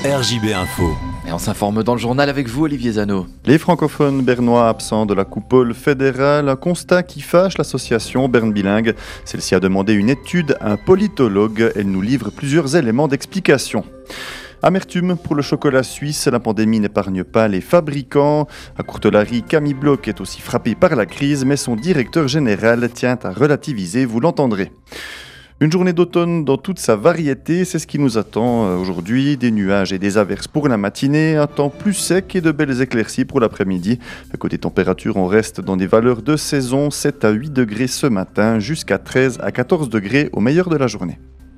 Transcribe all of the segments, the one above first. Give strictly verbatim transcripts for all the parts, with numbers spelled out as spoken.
R J B Info. Et on s'informe dans le journal avec vous, Olivier Zano. Les francophones bernois absents de la coupole fédérale, un constat qui fâche l'association Berne Bilingue. Celle-ci a demandé une étude à un politologue. Elle nous livre plusieurs éléments d'explication. Amertume pour le chocolat suisse, la pandémie n'épargne pas les fabricants. À Courtelary, Camille Bloch est aussi frappé par la crise, mais son directeur général tient à relativiser, vous l'entendrez. Une journée d'automne dans toute sa variété, c'est ce qui nous attend aujourd'hui. Des nuages et des averses pour la matinée, un temps plus sec et de belles éclaircies pour l'après-midi. À côté température, on reste dans des valeurs de saison, sept à huit degrés ce matin, jusqu'à treize à quatorze degrés au meilleur de la journée.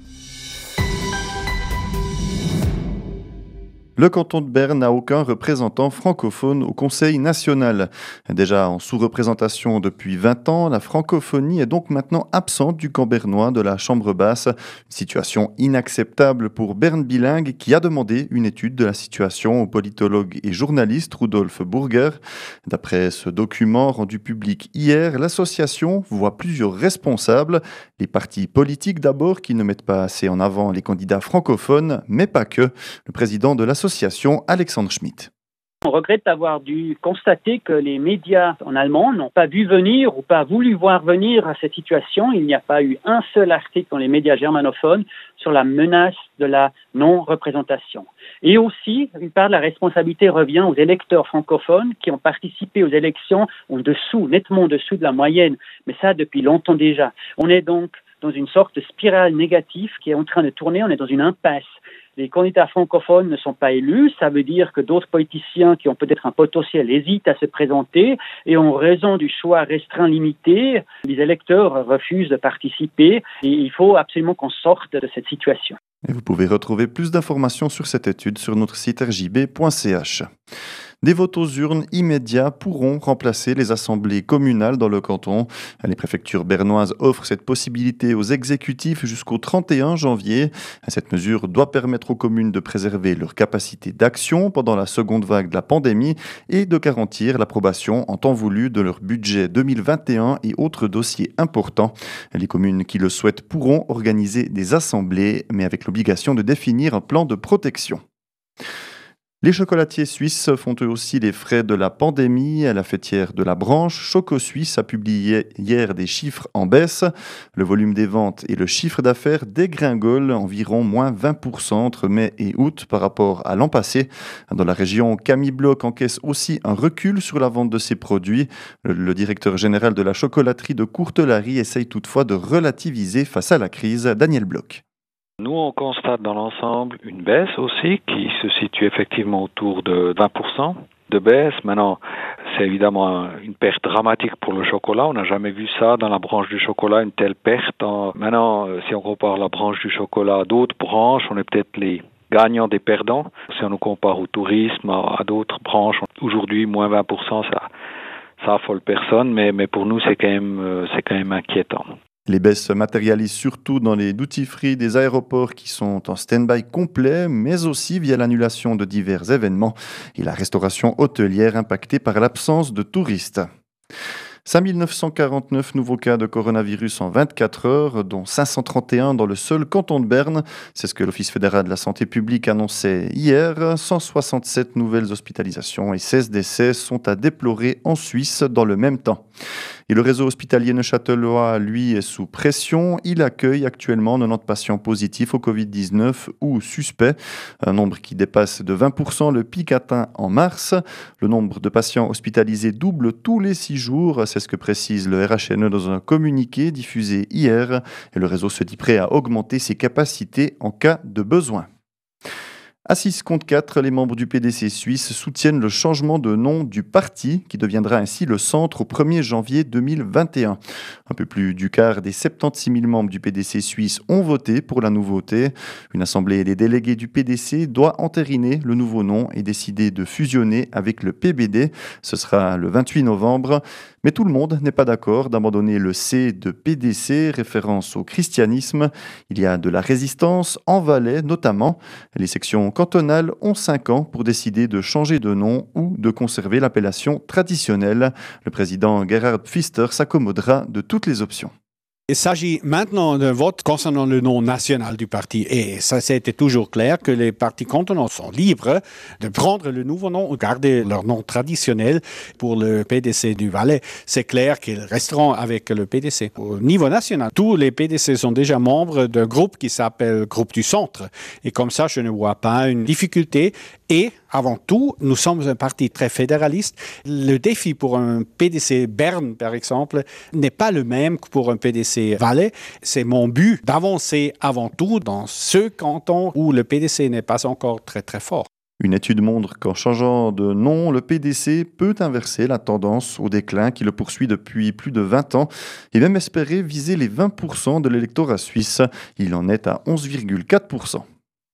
Le canton de Berne n'a aucun représentant francophone au Conseil national. Déjà en sous-représentation depuis vingt ans, la francophonie est donc maintenant absente du camp bernois de la Chambre basse. Une situation inacceptable pour Berne Bilingue qui a demandé une étude de la situation au politologue et journaliste Rudolf Burger. D'après ce document rendu public hier, l'association voit plusieurs responsables. Les partis politiques d'abord qui ne mettent pas assez en avant les candidats francophones, mais pas que. Le président de l'association Association, Alexandre Schmidt. On regrette d'avoir dû constater que les médias en allemand n'ont pas vu venir ou pas voulu voir venir à cette situation. Il n'y a pas eu un seul article dans les médias germanophones sur la menace de la non-représentation. Et aussi, une part de la responsabilité revient aux électeurs francophones qui ont participé aux élections en dessous, nettement en dessous de la moyenne, mais ça depuis longtemps déjà. On est donc dans une sorte de spirale négative qui est en train de tourner, on est dans une impasse. Les candidats francophones ne sont pas élus, ça veut dire que d'autres politiciens qui ont peut-être un potentiel hésitent à se présenter et en raison du choix restreint limité, les électeurs refusent de participer et il faut absolument qu'on sorte de cette situation. Et vous pouvez retrouver plus d'informations sur cette étude sur notre site r j b point c h. Des votes aux urnes immédiats pourront remplacer les assemblées communales dans le canton. Les préfectures bernoises offrent cette possibilité aux exécutifs jusqu'au trente et un janvier. Cette mesure doit permettre aux communes de préserver leur capacité d'action pendant la seconde vague de la pandémie et de garantir l'approbation en temps voulu de leur budget deux mille vingt et un et autres dossiers importants. Les communes qui le souhaitent pourront organiser des assemblées, mais avec l'obligation de définir un plan de protection. Les chocolatiers suisses font eux aussi les frais de la pandémie. La fêtière de la branche Choco Suisse a publié hier des chiffres en baisse. Le volume des ventes et le chiffre d'affaires dégringolent environ moins vingt pour cent entre mai et août par rapport à l'an passé. Dans la région, Camille Bloch encaisse aussi un recul sur la vente de ses produits. Le directeur général de la chocolaterie de Courtelary essaye toutefois de relativiser face à la crise. Daniel Bloch. Nous, on constate dans l'ensemble une baisse aussi qui se situe effectivement autour de vingt pour cent de baisse. Maintenant, c'est évidemment une perte dramatique pour le chocolat. On n'a jamais vu ça dans la branche du chocolat, une telle perte. Maintenant, si on compare la branche du chocolat à d'autres branches, on est peut-être les gagnants des perdants. Si on nous compare au tourisme, à d'autres branches, aujourd'hui, moins vingt pour cent, ça, ça affole personne, mais, mais pour nous, c'est quand même, c'est quand même inquiétant. Les baisses se matérialisent surtout dans les duty-free des aéroports qui sont en stand-by complet, mais aussi via l'annulation de divers événements et la restauration hôtelière impactée par l'absence de touristes. cinq mille neuf cent quarante-neuf nouveaux cas de coronavirus en vingt-quatre heures, dont cinq cent trente et un dans le seul canton de Berne. C'est ce que l'Office fédéral de la santé publique annonçait hier. cent soixante-sept nouvelles hospitalisations et seize décès sont à déplorer en Suisse dans le même temps. Et le réseau hospitalier neuchâtelois, lui, est sous pression. Il accueille actuellement quatre-vingt-dix patients positifs au covid dix-neuf ou suspects, un nombre qui dépasse de vingt pour cent le pic atteint en mars. Le nombre de patients hospitalisés double tous les six jours, c'est ce que précise le R H N E dans un communiqué diffusé hier. Et le réseau se dit prêt à augmenter ses capacités en cas de besoin. À six contre quatre, les membres du P D C suisse soutiennent le changement de nom du parti qui deviendra ainsi le centre au premier janvier deux mille vingt et un. Un peu plus du quart des soixante-seize mille membres du P D C suisse ont voté pour la nouveauté. Une assemblée des délégués du P D C doit entériner le nouveau nom et décider de fusionner avec le P B D. Ce sera le vingt-huit novembre. Mais tout le monde n'est pas d'accord d'abandonner le C de P D C, référence au christianisme. Il y a de la résistance en Valais notamment. Les sections cantonales ont cinq ans pour décider de changer de nom ou de conserver l'appellation traditionnelle. Le président Gerhard Pfister s'accommodera de toutes les options. Il s'agit maintenant d'un vote concernant le nom national du parti. Et ça, c'était toujours clair que les partis cantonaux sont libres de prendre le nouveau nom ou garder leur nom traditionnel pour le P D C du Valais. C'est clair qu'ils resteront avec le P D C. Au niveau national, tous les P D C sont déjà membres d'un groupe qui s'appelle Groupe du Centre. Et comme ça, je ne vois pas une difficulté. Et avant tout, nous sommes un parti très fédéraliste. Le défi pour un P D C Berne, par exemple, n'est pas le même que pour un P D C Valais. C'est mon but d'avancer avant tout dans ce canton où le P D C n'est pas encore très très fort. Une étude montre qu'en changeant de nom, le P D C peut inverser la tendance au déclin qui le poursuit depuis plus de vingt ans et même espérer viser les vingt pour cent de l'électorat suisse. Il en est à onze virgule quatre pour cent.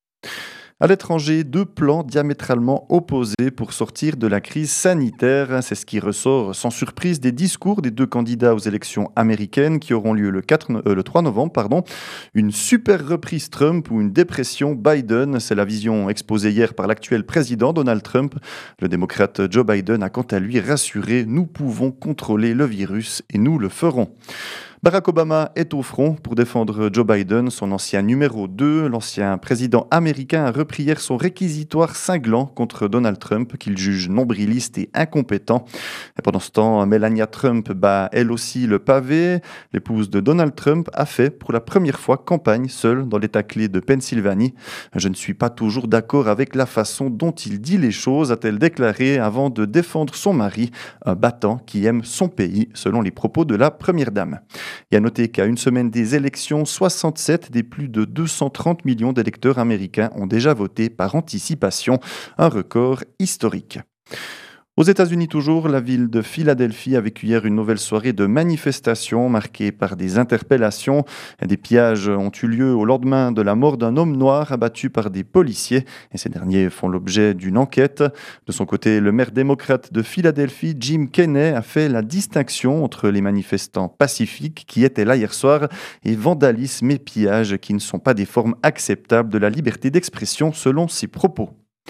À l'étranger, deux plans diamétralement opposés pour sortir de la crise sanitaire. C'est ce qui ressort sans surprise des discours des deux candidats aux élections américaines qui auront lieu le, quatre, euh, le trois novembre. Pardon. Une super reprise Trump ou une dépression Biden. C'est la vision exposée hier par l'actuel président Donald Trump. Le démocrate Joe Biden a quant à lui rassuré « Nous pouvons contrôler le virus et nous le ferons ». Barack Obama est au front pour défendre Joe Biden, son ancien numéro deux. L'ancien président américain a repris hier son réquisitoire cinglant contre Donald Trump, qu'il juge nombriliste et incompétent. Et pendant ce temps, Melania Trump bat elle aussi le pavé. L'épouse de Donald Trump a fait pour la première fois campagne seule dans l'État clé de Pennsylvanie. « Je ne suis pas toujours d'accord avec la façon dont il dit les choses », a-t-elle déclaré avant de défendre son mari, un battant qui aime son pays, selon les propos de la première dame. Et à noter qu'à une semaine des élections, soixante-sept des plus de deux cent trente millions d'électeurs américains ont déjà voté par anticipation, un record historique. Aux États-Unis toujours, la ville de Philadelphie a vécu hier une nouvelle soirée de manifestations marquée par des interpellations. Des pillages ont eu lieu au lendemain de la mort d'un homme noir abattu par des policiers et ces derniers font l'objet d'une enquête. De son côté, le maire démocrate de Philadelphie, Jim Kenney, a fait la distinction entre les manifestants pacifiques qui étaient là hier soir et vandalisme et pillage qui ne sont pas des formes acceptables de la liberté d'expression selon ses propos.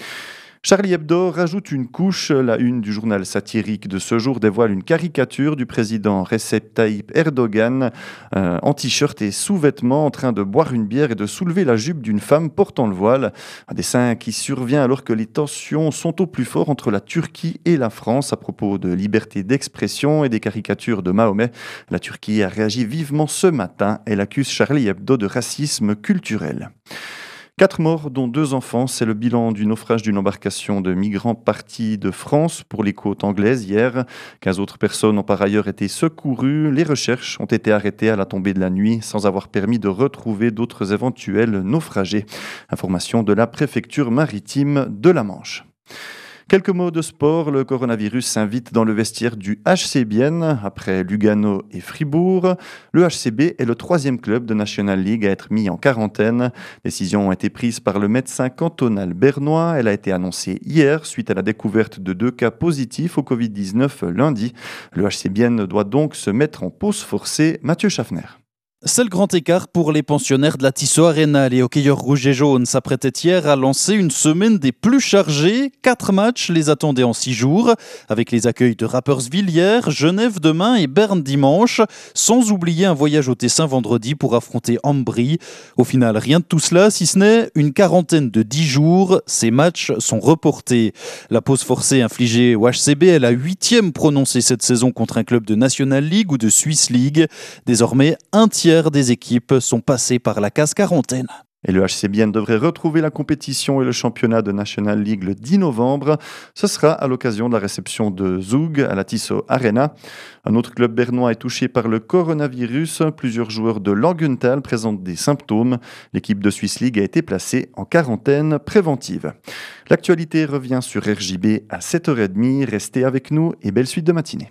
Charlie Hebdo rajoute une couche. La une du journal satirique de ce jour dévoile une caricature du président Recep Tayyip Erdogan euh, en t-shirt et sous-vêtements en train de boire une bière et de soulever la jupe d'une femme portant le voile. Un dessin qui survient alors que les tensions sont au plus fort entre la Turquie et la France à propos de liberté d'expression et des caricatures de Mahomet. La Turquie a réagi vivement ce matin. Elle accuse Charlie Hebdo de racisme culturel. Quatre morts, dont deux enfants, c'est le bilan du naufrage d'une embarcation de migrants partis de France pour les côtes anglaises hier. quinze autres personnes ont par ailleurs été secourues. Les recherches ont été arrêtées à la tombée de la nuit sans avoir permis de retrouver d'autres éventuels naufragés. Information de la préfecture maritime de la Manche. Quelques mots de sport. Le coronavirus s'invite dans le vestiaire du H C Bienne. Après Lugano et Fribourg, le H C B est le troisième club de National League à être mis en quarantaine. Décision a été prise par le médecin cantonal bernois. Elle a été annoncée hier suite à la découverte de deux cas positifs au covid dix-neuf lundi. Le H C Bienne doit donc se mettre en pause forcée. Mathieu Schaffner. C'est le grand écart pour les pensionnaires de la Tissot Arena. Les hockeyeurs rouges et jaunes s'apprêtaient hier à lancer une semaine des plus chargées. Quatre matchs les attendaient en six jours, avec les accueils de Rapperswil hier, Genève demain et Berne dimanche, sans oublier un voyage au Tessin vendredi pour affronter Ambry. Au final, rien de tout cela, si ce n'est une quarantaine de dix jours. Ces matchs sont reportés. La pause forcée infligée au H C B est la huitième prononcée cette saison contre un club de National League ou de Swiss League. Désormais, un tiers des équipes sont passées par la case quarantaine. Et le H C Bienne devrait retrouver la compétition et le championnat de National League le dix novembre. Ce sera à l'occasion de la réception de Zug à la Tissot Arena. Un autre club bernois est touché par le coronavirus. Plusieurs joueurs de Langenthal présentent des symptômes. L'équipe de Swiss League a été placée en quarantaine préventive. L'actualité revient sur R J B à sept heures trente. Restez avec nous et belle suite de matinée.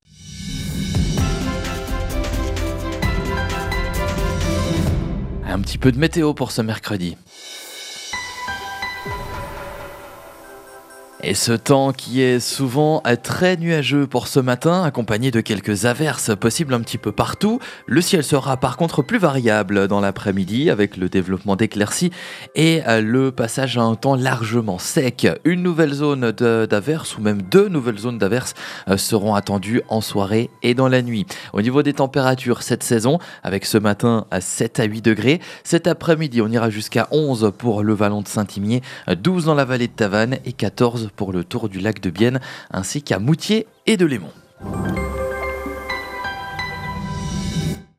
Un petit peu de météo pour ce mercredi. Et ce temps qui est souvent très nuageux pour ce matin, accompagné de quelques averses possibles un petit peu partout. Le ciel sera par contre plus variable dans l'après-midi avec le développement d'éclaircies et le passage à un temps largement sec. Une nouvelle zone de, d'averses ou même deux nouvelles zones d'averses seront attendues en soirée et dans la nuit. Au niveau des températures cette saison, avec ce matin à sept à huit degrés, cet après-midi on ira jusqu'à onze pour le Vallon de Saint-Imier, douze dans la vallée de Tavannes et quatorze pour le tour du lac de Bienne, ainsi qu'à Moutier et de Lémont.